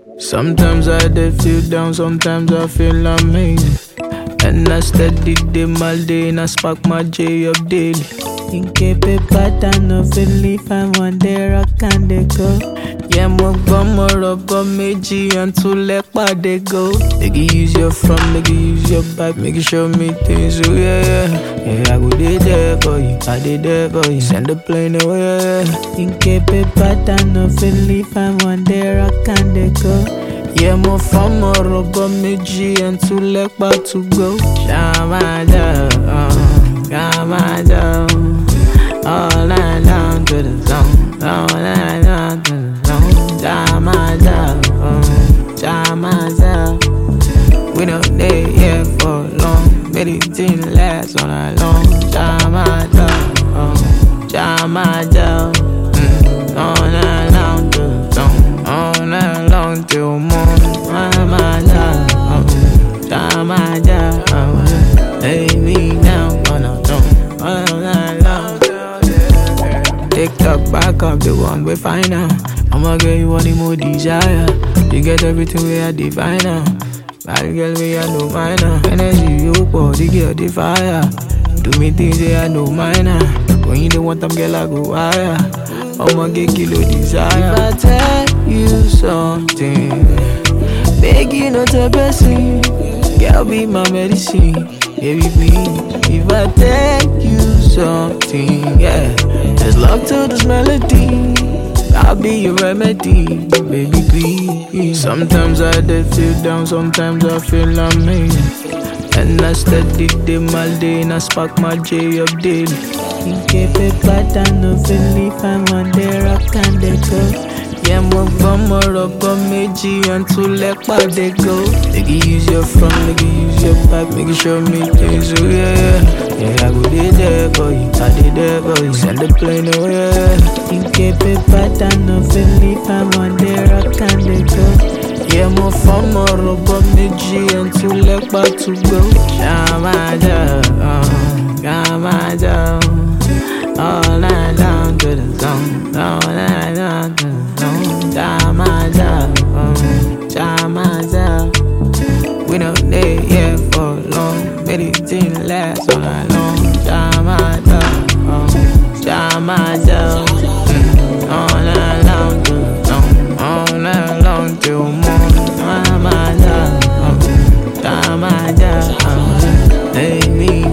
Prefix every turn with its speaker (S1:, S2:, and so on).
S1: Sometimes I did feel down, sometimes I feel amazing. And I steady them all day and I spark my J up daily.
S2: In keep a pattern of belief, I want the rock and the go.
S1: Yeah, mo gbọ́ mo rọ̀bọ méjì and two lẹ́pà dey go. Make you use your front, make you use your back, make you show me things, oh yeah. Yeah, I go dey there for you, I dey there for you. Send the plane away.
S2: In keep a pattern of belief, I want the rock and the go.
S1: Yeah, mo fọ́ mo rọ̀bọ méjì and two lẹ́pà to go. Ṣàmájà, ṣàmájà, all night down to the zone, all night down to the zone. Jamaja, Jamaja. We don't dey here for long, but it didn't last all night long. Jamaja, Jamaja. All night long till dawn, all night long till morning. Jamaja, Jamaja. Lay me down on the throne, all night long. TikTok back up the one we find out. I'ma get you any more desire. You get everything we are divine now. Bad girl we are no minor. Energy you pour, the girl the fire. Do me things they are no minor. When you don't want them girl I go higher. I'ma get kilo desire. If I tell you something, beg you not to blessing. Girl be my medicine, baby please. If I tell you something, yeah, there's love to this melody. I'll be your remedy, baby please. Sometimes I did feel down, sometimes I feel amazing. And I steady them all day and I spark my J up daily.
S2: In keep a pattern of belief, I want the rock and the go.
S1: Yeah, mo gbọ́ mo rọ̀bọ méjì and two lẹ́pà dey go. Make you use your front, make you use your back, make you show me things, oh yeah. Yeah, I go dey there for you, I dey there for you. Send the plane away.
S2: In keep a pattern of belief, I want the rock and the go.
S1: Yeah, mo fọ́ mo rọ̀bọ méjì and two lẹ́pà to go. Ṣàmájà, ṣàmájà. All night down to the zone, all night down to the zone. Jamaja, Jamaja. We don't dey here for long, but it didn't last all night long. Jamaja, Jamaja. All night long to the zone, all night long till morning. Jamaja, Jamaja. Lay me